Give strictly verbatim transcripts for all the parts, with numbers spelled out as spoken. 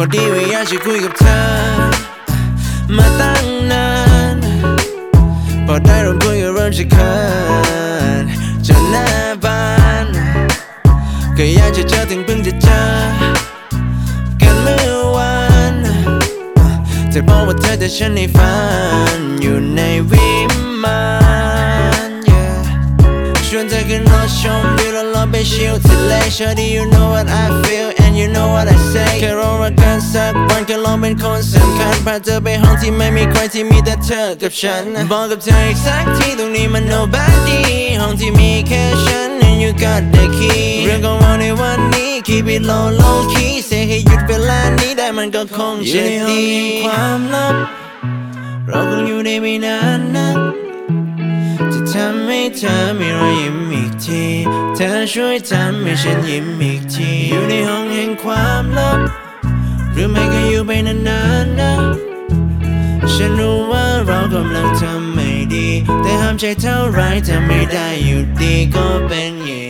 ดีว่าอยากจะคุยกับเธอมาตั้งนานพอได้ร่วมคุยก็เริ่มจะเขินจนหน้าบานก็อยากจะเจอถึงเพิ่งจะเจอกันเมื่อวานเธอบอกว่าเธอแต่ฉันในฝันอยู่ในวิมานชวนเธอขึ้นรถชมวิวแล้วลองไปชิลทะเล Shawty you know what I feel and you know what I say แค่รอรักกันสักวันแค่ลองเป็นคนสำคัญพาเธอไปห้องที่ไม่มีใครที่มีแต่เธอกับฉันบอกกับเธออีกสักทีตรงนี้มัน nobody ห้องที่มีแค่ฉัน and you got the key เรื่องของเราในวันนี้ keep it low low key เสียให้หยุดเวลานี้ได้มันก็คงจะดีความลับเราคงอยู่ได้ไม่นานนักจะทำให้เธอมีรอยยิ้มอีกทีเธอช่วยทำให้ฉันยิ้มอีกทีอยู่ในห้องแห่งความลับหรือไม่ก็อยู่ไปนานๆนะฉันรู้ว่าเรากำลังทำไม่ดีแต่ห้ามใจเท่าไรทำไม่ได้อยู่ดีก็เป็นอย่าง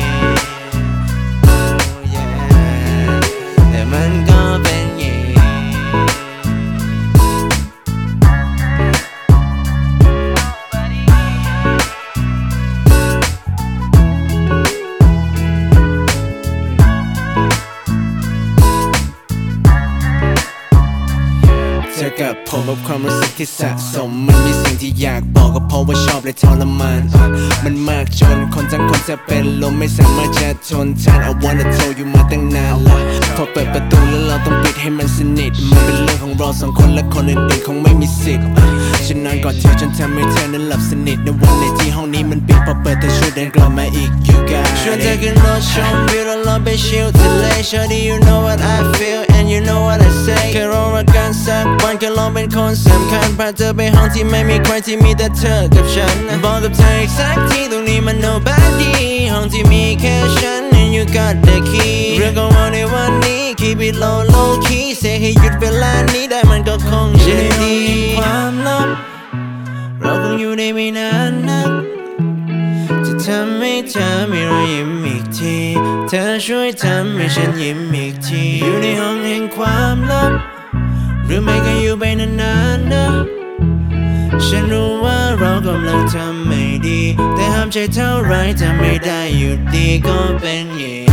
แต่มันก็เป็นอย่างเธอกับผมกับความรู้สึกที่สะสมมันมีสิ่งที่อยากบอกก็เพราะว่าชอบและทรมานมันมากจนคนทั้งคนจะเป็นลมไม่สามารถจะทนทาน I wanna tell you มาตั้งนานละพอเปิดประตูแล้วเราต้องปิดให้มันสนิทมันเป็นเรื่องของเราสองคนและคนอื่นๆคงไม่มีสิทธิ์ฉันนอนกอดเธอจนทำให้เธอนั้นหลับสนิทในวันในที่ห้องนี้มันปิดพอเปิดเธอช่วยเดินกลับมาอีก You got it ชวนเธอขึ้นรถชมวิวแล้วลองไปชิลทะเล Shawty you know what I feel and you know what I say แค่รอรักกันสักวันแค่ลองเป็นคนสำคัญพาเธอไปห้องที่ไม่มีใครที่มีแต่เธอกับฉันบอกกับเธออีกสักทีตรงนี้มัน nobody ห้องที่มีแค่ฉัน and you got the key เรื่องของเราในวันนี้ keep it low low key เสียให้หยุดเวลานี้ได้มันก็คงจะดีความลับเราคงอยู่ได้ไม่นานนักจะทำให้เธอมีรอยยิ้มอีกทีเธอช่วยทำให้ฉันยิ้มอีกทีอยู่ในห้องแห่งความลับหรือไม่ก็อยู่ไปนานๆนะฉันรู้ว่าเรากำลังทำไม่ดีแต่ห้ามใจเท่าไรทำไม่ได้อยู่ดีก็เป็นอย่าง